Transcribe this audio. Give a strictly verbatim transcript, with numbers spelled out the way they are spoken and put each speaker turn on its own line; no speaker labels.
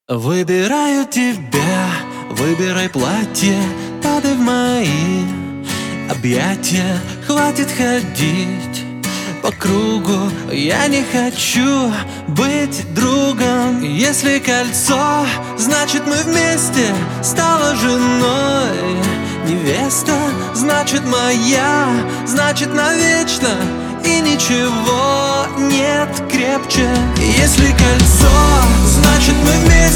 Выбираю тебя, выбирай платье, падай в мои объятия. Хватит ходить по кругу, я не хочу быть другом. Если кольцо, значит мы вместе, стала женой. Невеста, значит моя, значит навечно. И ничего нет крепче. Если кольцо, значит мы вместе,